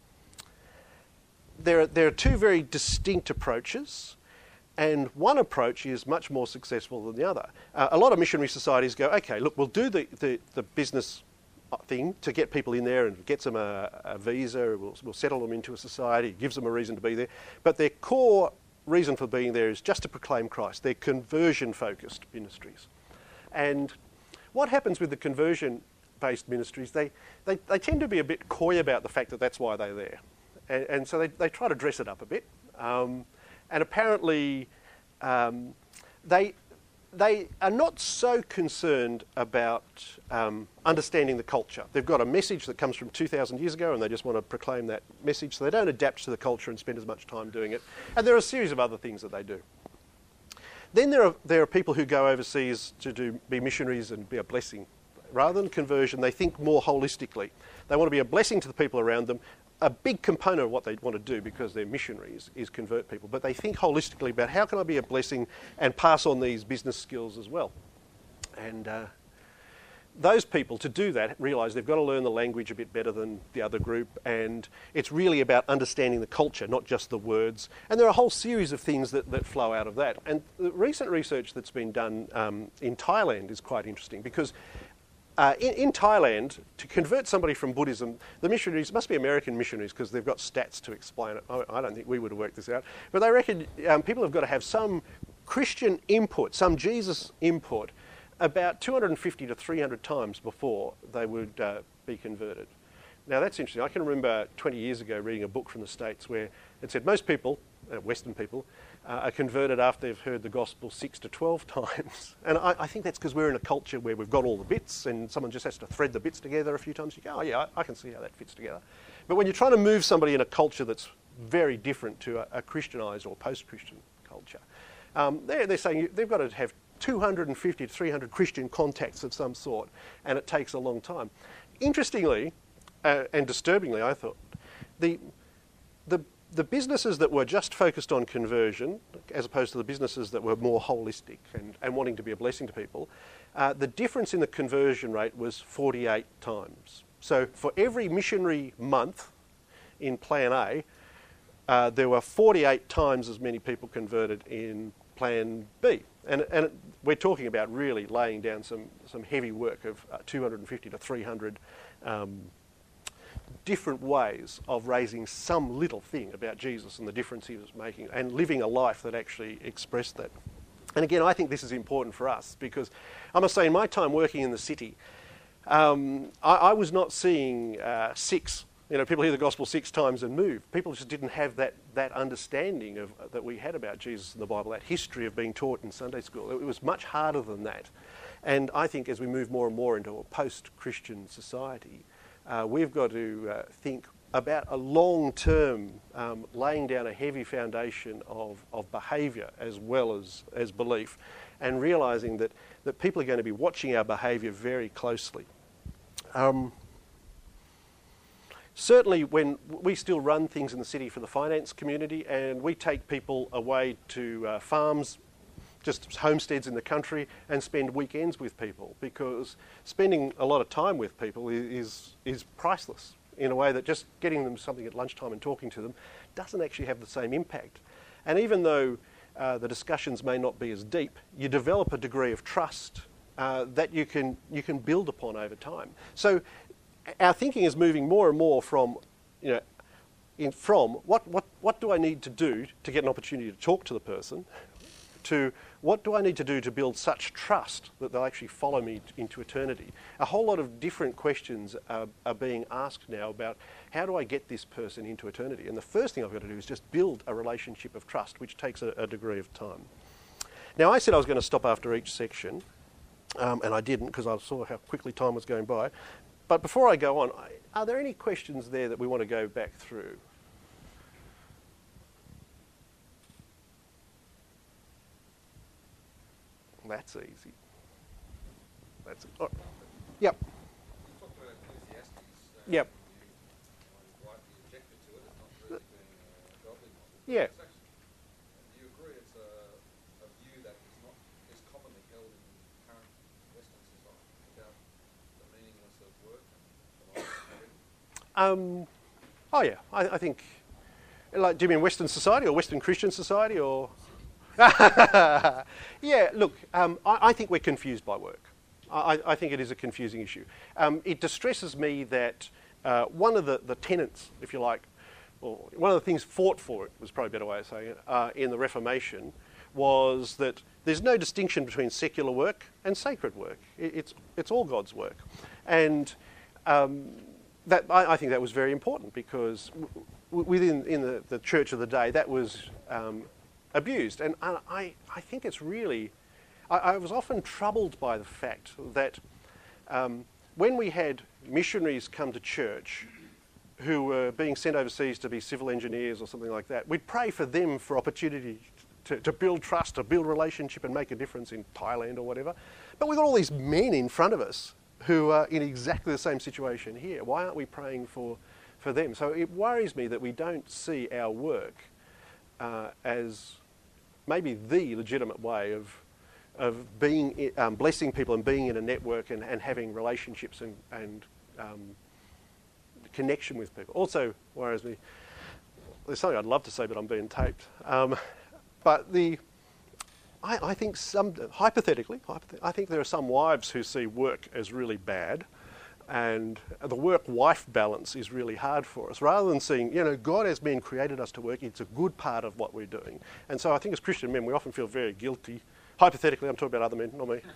there, are, there are two very distinct approaches, and one approach is much more successful than the other. Uh, a lot of missionary societies go, okay, look, we'll do the, the, the business thing to get people in there and gets them a, a visa, we'll, we'll settle them into a society, gives them a reason to be there, but their core reason for being there is just to proclaim Christ. They're conversion-focused ministries. And what happens with the conversion-based ministries, they, they, they tend to be a bit coy about the fact that that's why they're there. And, and so they, they try to dress it up a bit. Um, and apparently um, they, they are not so concerned about um, understanding the culture. They've got a message that comes from two thousand years ago and they just want to proclaim that message, so they don't adapt to the culture and spend as much time doing it. And there are a series of other things that they do. Then there are, there are people who go overseas to do, be missionaries and be a blessing. Rather than conversion, they think more holistically. They want to be a blessing to the people around them. A big component of what they want to do, because they're missionaries, is convert people. But they think holistically about how can I be a blessing and pass on these business skills as well. And uh, those people, to do that, realise they've got to learn the language a bit better than the other group, and it's really about understanding the culture, not just the words. And there are a whole series of things that, that flow out of that. And the recent research that's been done um, in Thailand is quite interesting, because Uh, in, in Thailand, to convert somebody from Buddhism, the missionaries, must be American missionaries because they've got stats to explain it. I, I don't think we would have worked this out. But they reckon um, people have got to have some Christian input, some Jesus input, about two hundred fifty to three hundred times before they would uh, be converted. Now that's interesting. I can remember twenty years ago reading a book from the States where it said most people, uh, Western people, Uh, are converted after they've heard the gospel six to twelve times. And I, I think that's because we're in a culture where we've got all the bits and someone just has to thread the bits together a few times. You go, oh yeah, I, I can see how that fits together. But when you're trying to move somebody in a culture that's very different to a, a Christianised or post-Christian culture, um, they're, they're saying you, they've got to have two hundred fifty to three hundred Christian contacts of some sort, and it takes a long time. Interestingly, uh, and disturbingly, I thought, the the The businesses that were just focused on conversion, as opposed to the businesses that were more holistic and, and wanting to be a blessing to people, uh, the difference in the conversion rate was forty-eight times. So for every missionary month in Plan A, uh, there were forty-eight times as many people converted in Plan B. And, and it, we're talking about really laying down some, some heavy work of uh, two hundred fifty to three hundred um, different ways of raising some little thing about Jesus and the difference he was making, and living a life that actually expressed that. And again, I think this is important for us, because I must say, in my time working in the city, um, I, I was not seeing uh, six, you know, people hear the gospel six times and move. People just didn't have that, that understanding of, uh, that we had about Jesus and the Bible, that history of being taught in Sunday school. It, it was much harder than that. And I think as we move more and more into a post-Christian society, Uh, we've got to uh, think about a long-term, um, laying down a heavy foundation of, of behaviour as well as, as belief, and realising that that people are going to be watching our behaviour very closely. Um, certainly when we still run things in the city for the finance community, and we take people away to uh, farms, just homesteads in the country, and spend weekends with people, because spending a lot of time with people is is priceless, in a way that just getting them something at lunchtime and talking to them doesn't actually have the same impact. And even though uh, the discussions may not be as deep, you develop a degree of trust uh, that you can you can build upon over time. So our thinking is moving more and more from, you know, in, from what, what, what do I need to do to get an opportunity to talk to the person, to what do I need to do to build such trust that they'll actually follow me into eternity. A whole lot of different questions are, are being asked now about how do I get this person into eternity. And the first thing I've got to do is just build a relationship of trust, which takes a, a degree of time. Now, I said I was going to stop after each section, um, and I didn't because I saw how quickly time was going by. But before I go on, are there any questions there that we want to go back through? That's easy. That's it. Oh. Yep. You talked about Ecclesiastes. Uh, Yep. You rightly objected to it. It's not really being a godly model. Yeah. It's actually, do you agree it's a, a view that is not is commonly held in current Western society about the meaningless of work and the life of Um, oh yeah, I, I think. Like, do you mean Western society or Western Christian society or? Yeah, look, um, I, I think we're confused by work. I, I think it is a confusing issue. Um, it distresses me that uh, one of the, the tenets, if you like, or one of the things fought for it, was probably a better way of saying it, uh, in the Reformation, was that there's no distinction between secular work and sacred work. It, it's, it's all God's work. And um, that, I, I think that was very important, because w- within in the, the church of the day, that was um, abused. And I, I think it's really, I, I was often troubled by the fact that um, when we had missionaries come to church who were being sent overseas to be civil engineers or something like that, we'd pray for them for opportunity to, to build trust, to build relationship and make a difference in Thailand or whatever. But we've got all these men in front of us who are in exactly the same situation here. Why aren't we praying for, for them? So it worries me that we don't see our work Uh, as maybe the legitimate way of of being um, blessing people and being in a network and, and having relationships and, and um, connection with people. Also worries me, there's something I'd love to say, but I'm being taped. Um, but the I, I think some hypothetically, hypothet- I think there are some wives who see work as really bad. And the work-wife balance is really hard for us. Rather than seeing, you know, God as men created us to work, it's a good part of what we're doing. And so I think as Christian men, we often feel very guilty. Hypothetically, I'm talking about other men, not me.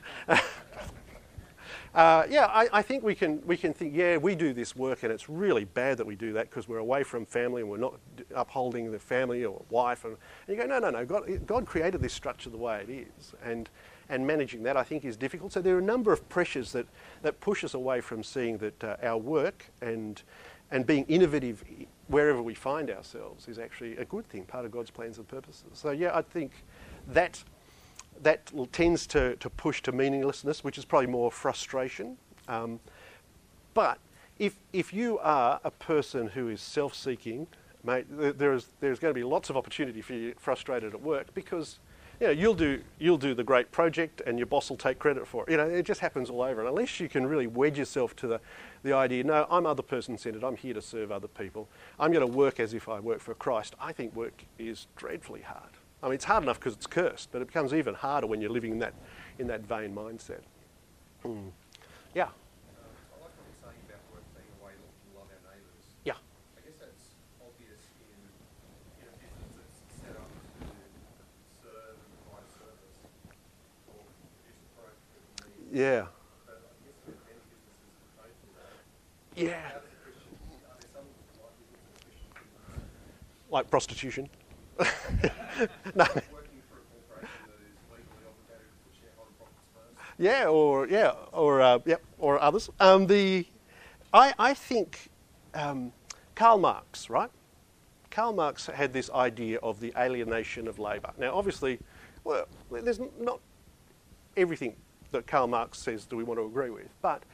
uh, yeah, I, I think we can we can think, yeah, we do this work, and it's really bad that we do that because we're away from family and we're not upholding the family or wife. And, and you go, no, no, no, God, God created this structure the way it is. And And managing that, I think, is difficult. So there are a number of pressures that, that push us away from seeing that uh, our work and and being innovative wherever we find ourselves is actually a good thing, part of God's plans and purposes. So yeah, I think that that tends to, to push to meaninglessness, which is probably more frustration. Um, but if if you are a person who is self-seeking, mate, there is there's going to be lots of opportunity for you frustrated at work, because you know, you'll do you'll do the great project and your boss will take credit for it. You know, it just happens all over. And unless you can really wedge yourself to the, the idea, no, I'm other person-centered, I'm here to serve other people, I'm going to work as if I work for Christ, I think work is dreadfully hard. I mean, it's hard enough because it's cursed, but it becomes even harder when you're living in that in that vain mindset. Hmm. Yeah. I like what you're saying about work being a way to love our neighbours. Yeah. I guess that's obvious in, in a business that's set up to serve and provide service or produce a product that people need. Yeah. But I guess there are many businesses that don't do that. Yeah. How does a Christian, are there some like businesses that Christian business? Like prostitution. No. Working for a corporation that is legally obligated to put shareholder profits first? Yeah, or yeah, or uh, yep, or others. Um, the, I I think um, Karl Marx, right? Karl Marx had this idea of the alienation of labour. Now, obviously, well, there's not everything that Karl Marx says do we want to agree with. But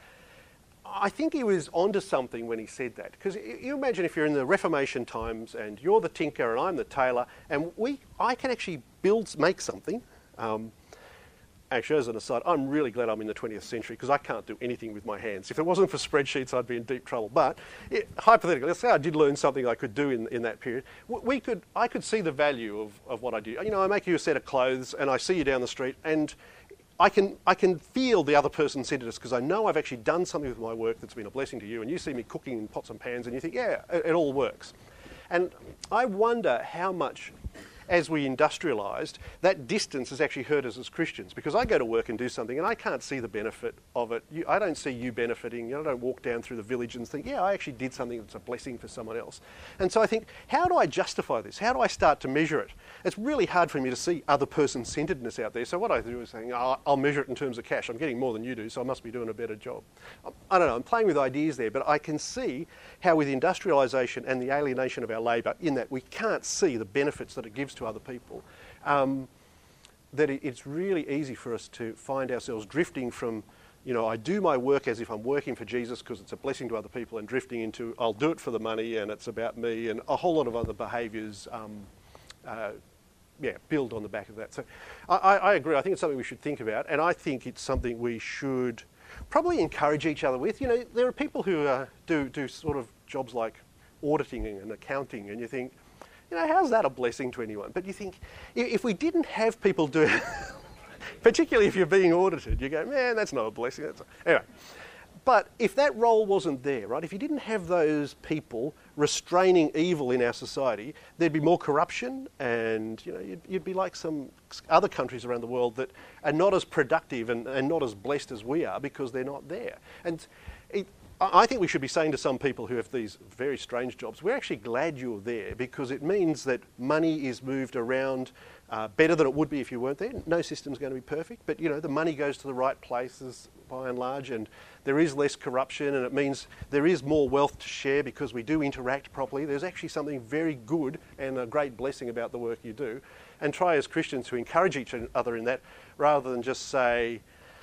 I think he was onto something when he said that. Because you imagine if you're in the Reformation times and you're the tinker and I'm the tailor, and we, I can actually build, make something. Um, actually, as an aside, I'm really glad I'm in the twentieth century because I can't do anything with my hands. If it wasn't for spreadsheets, I'd be in deep trouble. But it, hypothetically, let's say I did learn something I could do in, in that period. We could, I could see the value of, of what I do. You know, I make you a set of clothes and I see you down the street and I can, I can feel the other person's centeredness because I know I've actually done something with my work that's been a blessing to you, and you see me cooking in pots and pans and you think, yeah, it, it all works. And I wonder how much, as we industrialised, that distance has actually hurt us as Christians, because I go to work and do something and I can't see the benefit of it. You, I don't see you benefiting. You know, I don't walk down through the village and think, yeah, I actually did something that's a blessing for someone else. And so I think, how do I justify this? How do I start to measure it? It's really hard for me to see other person-centeredness out there. So what I do is saying, oh, I'll measure it in terms of cash. I'm getting more than you do, so I must be doing a better job. I don't know, I'm playing with ideas there, but I can see how with industrialisation and the alienation of our labour, in that we can't see the benefits that it gives to other people, um, that it, it's really easy for us to find ourselves drifting from, you know, I do my work as if I'm working for Jesus because it's a blessing to other people, and drifting into I'll do it for the money and it's about me, and a whole lot of other behaviours um, uh, yeah, build on the back of that. So I, I agree. I think it's something we should think about, and I think it's something we should probably encourage each other with. You know, there are people who uh, do, do sort of jobs like auditing and accounting, and you think, you know, how's that a blessing to anyone? But you think, if we didn't have people do it, particularly if you're being audited, you go, man, that's not a blessing. That's a... Anyway, but if that role wasn't there, right, if you didn't have those people restraining evil in our society, there'd be more corruption, and, you know, you'd, you'd be like some other countries around the world that are not as productive and, and not as blessed as we are because they're not there. And it, I think we should be saying to some people who have these very strange jobs, we're actually glad you're there because it means that money is moved around uh, better than it would be if you weren't there. No system's going to be perfect, but, you know, the money goes to the right places by and large, and there is less corruption, and it means there is more wealth to share because we do interact properly. There's actually something very good and a great blessing about the work you do. And try as Christians to encourage each other in that, rather than just say,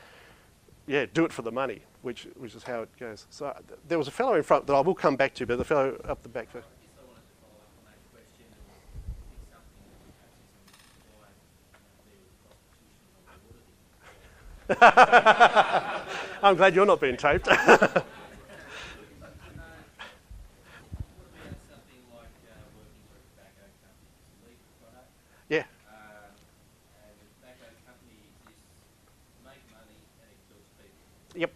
yeah, do it for the money, which which is how it goes. So uh, th- there was a fellow in front that I will come back to, but the fellow up the back first. I guess I wanted to follow up on that question and pick something that perhaps isn't why uh, there was prostitution or auditing. I'm glad you're not being taped. uh, what about something like uh, working for a tobacco company? It's a legal product. Yeah. Um, and the tobacco company exists to make money and it kills people. Yep.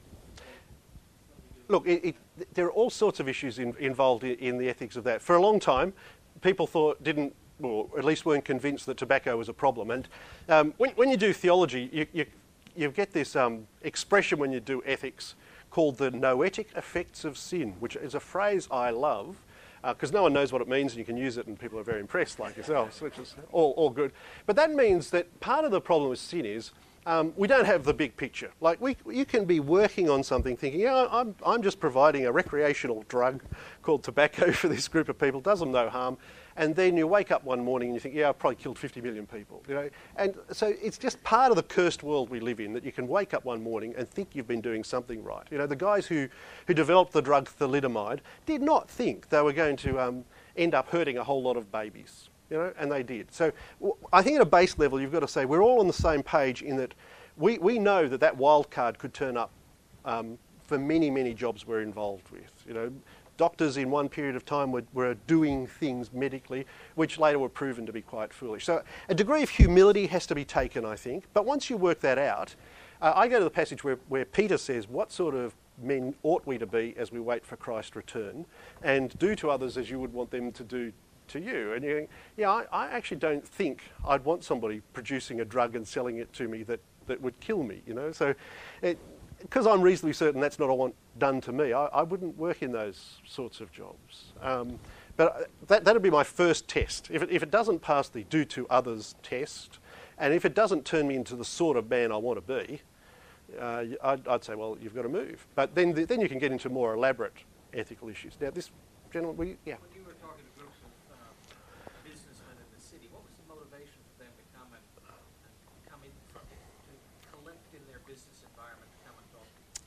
Look, it, it, there are all sorts of issues in, involved in, in the ethics of that. For a long time, people thought, didn't, or at least weren't convinced that tobacco was a problem. And um, when, when you do theology, you, you, you get this um, expression when you do ethics called the noetic effects of sin, which is a phrase I love, because uh, no one knows what it means and you can use it and people are very impressed like yourselves, which is all, all good. But that means that part of the problem with sin is Um, we don't have the big picture. Like, we, you can be working on something thinking, yeah, I'm, I'm just providing a recreational drug called tobacco for this group of people, does them no harm, and then you wake up one morning and you think, yeah, I've probably killed fifty million people, you know. And so it's just part of the cursed world we live in, that you can wake up one morning and think you've been doing something right. You know, the guys who, who developed the drug thalidomide did not think they were going to um, end up hurting a whole lot of babies. You know, and they did. So w- I think at a base level, you've got to say we're all on the same page in that we, we know that that wild card could turn up um, for many, many jobs we're involved with. You know, doctors in one period of time were, were doing things medically which later were proven to be quite foolish. So a degree of humility has to be taken, I think. But once you work that out, uh, I go to the passage where, where Peter says, what sort of men ought we to be as we wait for Christ's return, and do to others as you would want them to do to you. And you think, yeah, I, I actually don't think I'd want somebody producing a drug and selling it to me that, that would kill me, you know. So because I'm reasonably certain that's not what I want done to me, I, I wouldn't work in those sorts of jobs. Um, but that that'd be my first test. If it, if it doesn't pass the do to others test, and if it doesn't turn me into the sort of man I want to be, uh, I'd, I'd say, well, you've got to move. But then the, then you can get into more elaborate ethical issues. Now, this gentleman, we, yeah. When you were talking to groups of uh, businessmen in the city, what was the motivation for them to come and, and come in from, to collect in their business environment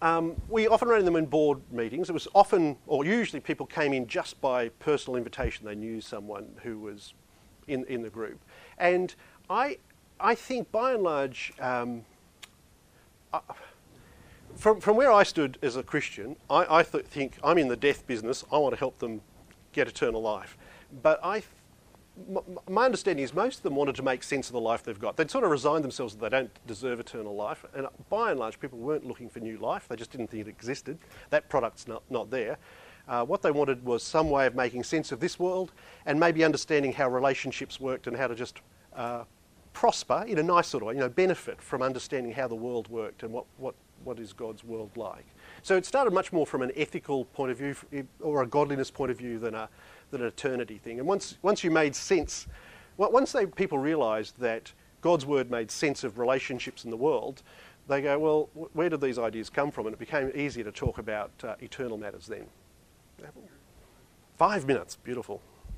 Um, we often ran them in board meetings. It was often, or usually, people came in just by personal invitation. They knew someone who was in in the group, and I I think by and large, um, I, from from where I stood as a Christian, I, I th- think I'm in the death business. I want to help them get eternal life, but I. Th- My understanding is most of them wanted to make sense of the life they've got. They'd sort of resigned themselves that they don't deserve eternal life. And by and large, people weren't looking for new life. They just didn't think it existed. That product's not, not there. Uh, what they wanted was some way of making sense of this world and maybe understanding how relationships worked and how to just uh, prosper in a nice sort of way, you know, benefit from understanding how the world worked and what, what, what is God's world like. So it started much more from an ethical point of view or a godliness point of view than a than an eternity thing. And once once you made sense, once they people realised that God's word made sense of relationships in the world, they go, well, where did these ideas come from? And it became easier to talk about uh, eternal matters then. Five minutes, beautiful.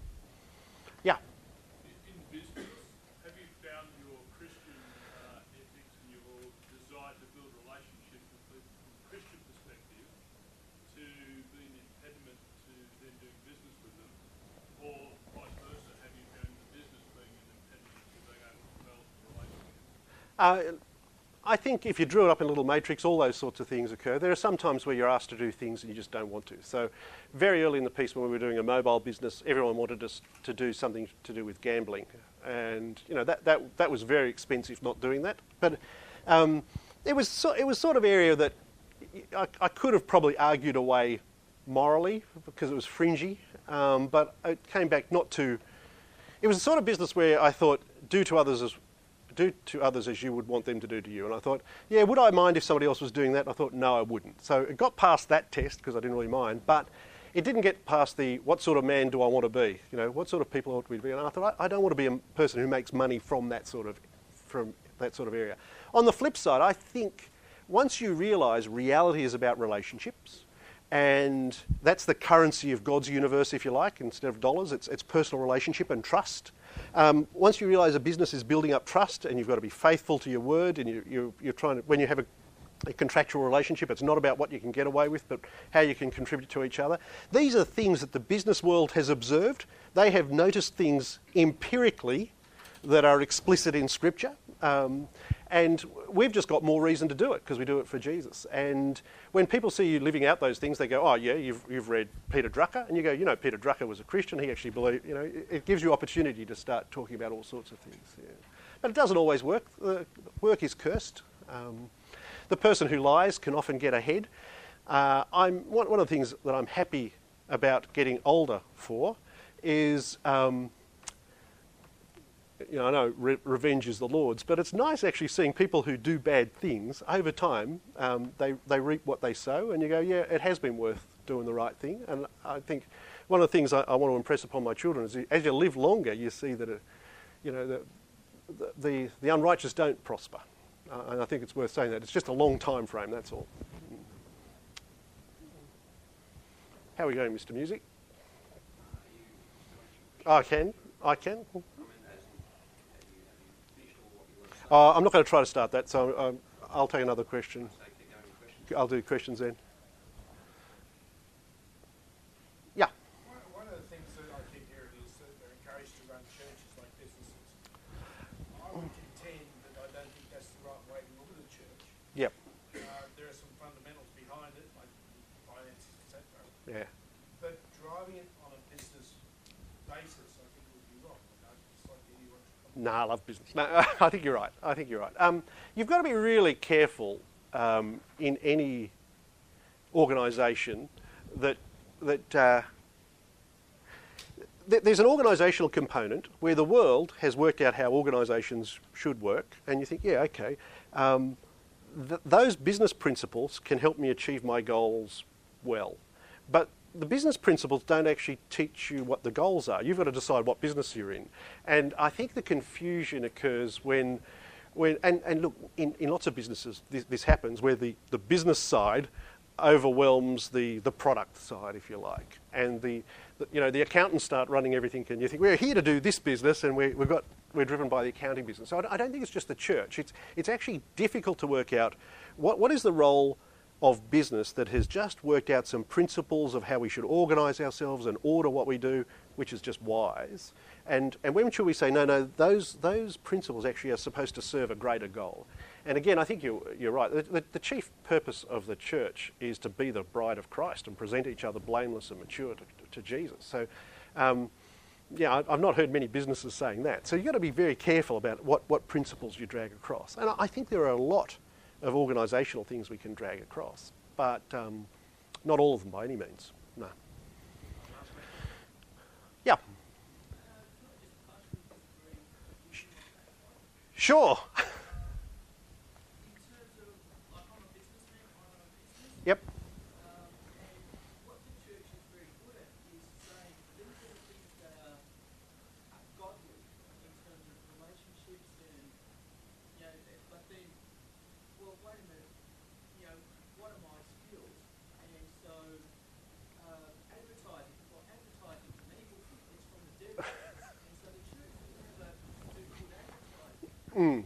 Yeah. In business, have you found your Christian uh, ethics and your desire to build relationships with people from a Christian perspective to be an impediment to them doing business with them? Or vice versa, have you found the business being an impediment to being able to develop relationships? Uh, I think if you drew it up in a little matrix, all those sorts of things occur. There are some times where you're asked to do things and you just don't want to. So very early in the piece when we were doing a mobile business, everyone wanted us to do something to do with gambling. And, you know, that, that, that was very expensive not doing that. But um, it was so, it was sort of area that I, I could have probably argued away morally because it was fringy. Um, but it came back not to... It was the sort of business where I thought, do to others as do to others as you would want them to do to you. And I thought, yeah, would I mind if somebody else was doing that? And I thought, no, I wouldn't. So it got past that test because I didn't really mind, but it didn't get past the what sort of man do I want to be? You know, what sort of people ought we to be? And I thought, I, I don't want to be a person who makes money from that sort of from that sort of area. On the flip side, I think once you realise reality is about relationships, and that's the currency of God's universe, if you like, instead of dollars, it's, it's personal relationship and trust. Um, once you realise a business is building up trust and you've got to be faithful to your word and you, you, you're trying to, when you have a, a contractual relationship, it's not about what you can get away with, but how you can contribute to each other. These are things that the business world has observed. They have noticed things empirically that are explicit in Scripture. Um, and we've just got more reason to do it because we do it for Jesus. And when people see you living out those things, they go, oh, yeah, you've, you've read Peter Drucker. And you go, you know, Peter Drucker was a Christian. He actually believed, you know, it, it gives you opportunity to start talking about all sorts of things. Yeah. But it doesn't always work. The work is cursed. Um, the person who lies can often get ahead. Uh, I'm, one, one of the things that I'm happy about getting older for is... Um, You know, I know re- revenge is the Lord's, but it's nice actually seeing people who do bad things over time. Um, they they reap what they sow, and you go, yeah, it has been worth doing the right thing. And I think one of the things I, I want to impress upon my children is as you live longer, you see that, it, you know, the, the the unrighteous don't prosper, uh, and I think it's worth saying that. It's just a long time frame. That's all. How are we going, Mister Music? Oh, I can. I can. Uh, I'm not going to try to start that, so um, I'll take another question. I'll do questions then. Yeah. One, one of the things that I keep hearing is that they're encouraged to run churches like businesses. I would contend that I don't think that's the right way to look at a church. Yep. Uh, there are some fundamentals behind it, like finances, et cetera. Yeah. But driving it on a business basis, I think would be wrong. I'd just like to hear what No, I love business. No, I think you're right. I think you're right. Um, you've got to be really careful um, in any organisation that that uh, th- there's an organisational component where the world has worked out how organisations should work, and you think, yeah, okay, um, th- those business principles can help me achieve my goals well, but the business principles don't actually teach you what the goals are. You've got to decide what business you're in. And I think the confusion occurs when, when and, and look, in, in lots of businesses this, this happens where the, the business side overwhelms the, the product side, if you like. And the, the you know the accountants start running everything and you think, we're here to do this business and we, we've got, we're driven by the accounting business. So I, I don't think it's just the church. It's, it's actually difficult to work out what, what is the role of business that has just worked out some principles of how we should organise ourselves and order what we do, which is just wise. And, and when should we say, no, no, those, those principles actually are supposed to serve a greater goal? And again, I think you're, you're right. The, the, the chief purpose of the church is to be the bride of Christ and present each other blameless and mature to, to Jesus. So, um, yeah, I, I've not heard many businesses saying that. So you've got to be very careful about what, what principles you drag across. And I, I think there are a lot of organisational things we can drag across, but um, not all of them by any means, no. Yeah. Sure. Yep. Mm.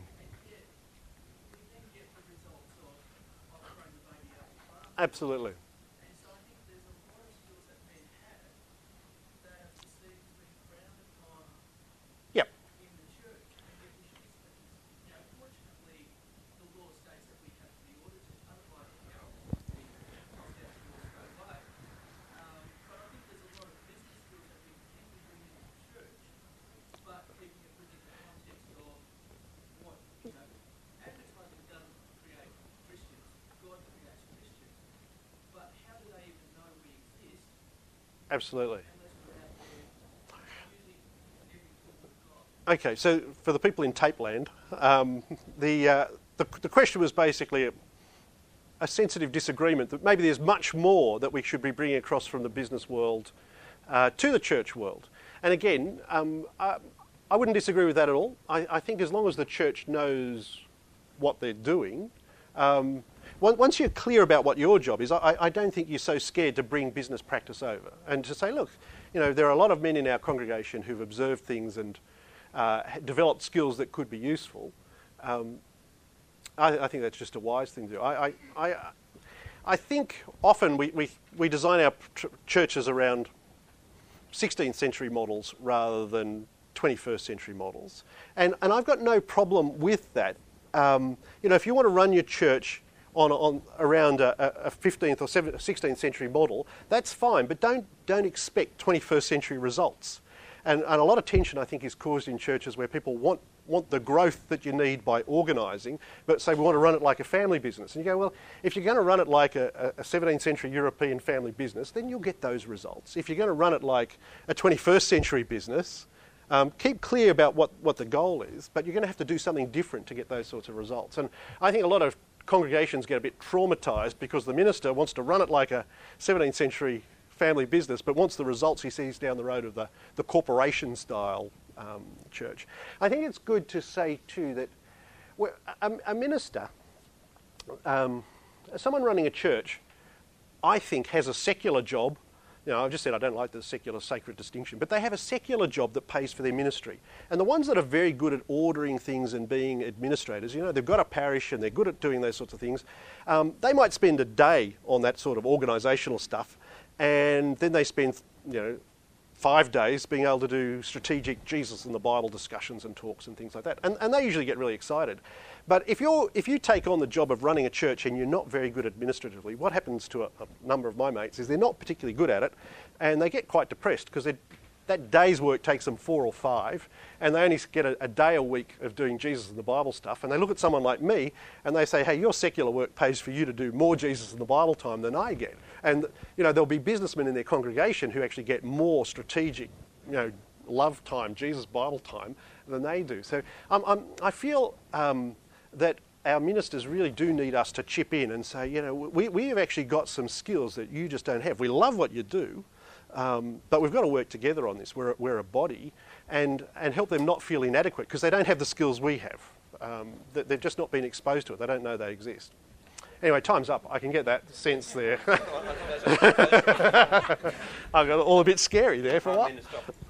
Absolutely. And so I think there's a lot of skills that men have that are perceived as being frowned upon Yep. in the church. And yet we should be, you know, fortunately, the law states that we have to be audited. Otherwise, you know, we toss out skills straight away. Um, but I think there's a lot of business skills that we can be bringing into the church, but keeping it within the context of what, you know, advertising doesn't create Christians. God creates Christians. But how do they even know we exist Absolutely. unless we're out there using every tool we've got? Okay, so for the people in Tape Land, um, the, uh, the the question was basically a, a sensitive disagreement that maybe there's much more that we should be bringing across from the business world uh, to the church world. And again, um, I, I wouldn't disagree with that at all. I, I think as long as the church knows what they're doing, um, once you're clear about what your job is, I, I don't think you're so scared to bring business practice over and to say, look, you know, there are a lot of men in our congregation who've observed things and uh, developed skills that could be useful. Um, I, I think that's just a wise thing to do. I, I, I, I think often we, we, we design our tr- churches around sixteenth century models rather than twenty-first century models. And, and I've got no problem with that. Um, you know, if you want to run your church on, on around a, a fifteenth or sixteenth century model, that's fine, but don't, don't expect twenty-first century results. And, and a lot of tension, I think, is caused in churches where people want, want the growth that you need by organising, but say we want to run it like a family business. And you go, well, if you're going to run it like a, a seventeenth century European family business, then you'll get those results. If you're going to run it like a twenty-first century business, Um, keep clear about what, what the goal is, but you're going to have to do something different to get those sorts of results. And I think a lot of congregations get a bit traumatised because the minister wants to run it like a seventeenth century family business, but wants the results he sees down the road of the, the corporation-style um, church. I think it's good to say, too, that well, a, a minister, um, someone running a church, I think has a secular job. You know, I've just said I don't like the secular sacred distinction, but they have a secular job that pays for their ministry. And the ones that are very good at ordering things and being administrators, you know, they've got a parish and they're good at doing those sorts of things, um, they might spend a day on that sort of organisational stuff, and then they spend, you know, five days being able to do strategic Jesus and the Bible discussions and talks and things like that. And, and they usually get really excited. But if you're if you take on the job of running a church and you're not very good administratively, what happens to a, a number of my mates is they're not particularly good at it, and they get quite depressed because that day's work takes them four or five, and they only get a, a day a week of doing Jesus and the Bible stuff, and they look at someone like me and they say, hey, your secular work pays for you to do more Jesus and the Bible time than I get. And, you know, there'll be businessmen in their congregation who actually get more strategic, you know, love time, Jesus Bible time, than they do. So um, I'm, I feel um, that our ministers really do need us to chip in and say, you know, we, we have actually got some skills that you just don't have. We love what you do, um, but we've got to work together on this. We're, we're a body, and, and help them not feel inadequate because they don't have the skills we have. Um, they've just not been exposed to it. They don't know they exist. Anyway, time's up. I can get that sense there. I got all a bit scary there for a while.